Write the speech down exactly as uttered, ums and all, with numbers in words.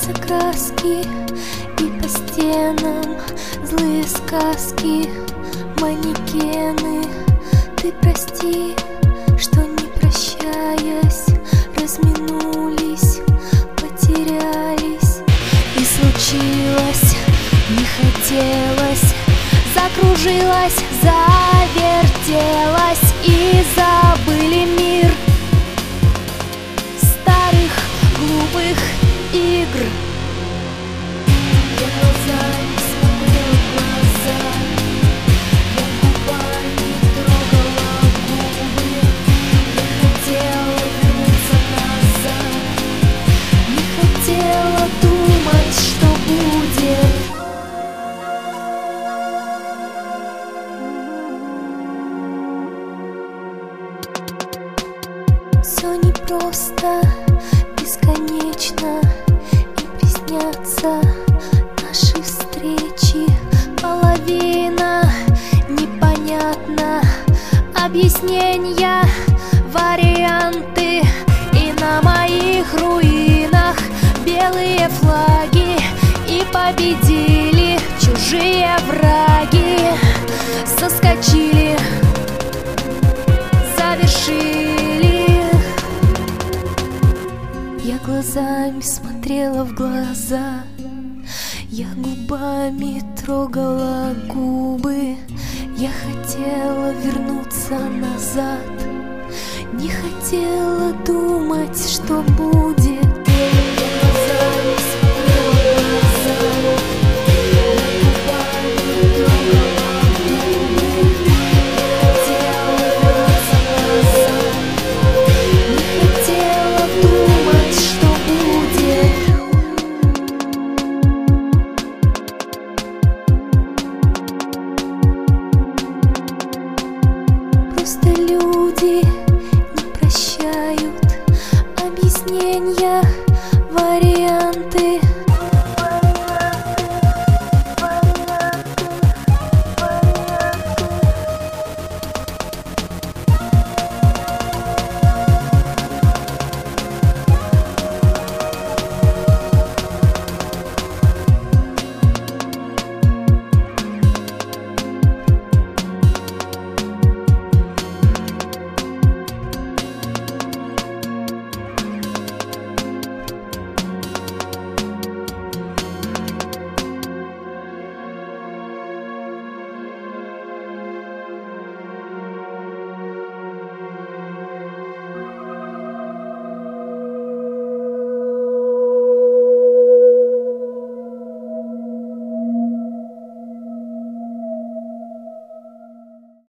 Льются краски, и по стенам злые сказки, манекены. Ты прости, что не прощаясь разминулись, потерялись. И случилось, не хотелось, закружилась, завертелась, и забыли мир старых глупых игр. Я глазами смотрела в глаза, я губами трогала губы. Я хотела вернуться назад, не хотела думать, что будет. Все непросто, бесконечно, и приснятся наши встречи. Половина непонятна, объяснения, варианты. И на моих руинах белые флаги, и победили чужие враги. Соскочили, завершили. Я глазами смотрела в глаза, я губами трогала губы. Я хотела вернуться назад, не хотела думать, что будет.